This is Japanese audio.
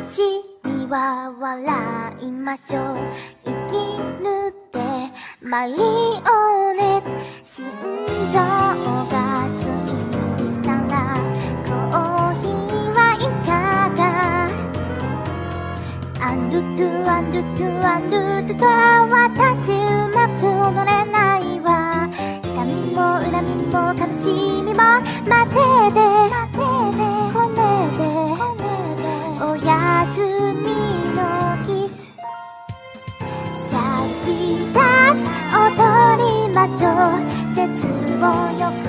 しみは笑いましょう。生きるってマリオネット。心臓がスイングしたらコーヒーはいかが。アンドゥトゥアンドゥトゥアンドゥトゥと私うまく踊れないわ。痛みも恨みも悲しみも混ぜてこねておやすみのキス。シャルウィダンス踊りましょう。絶望よく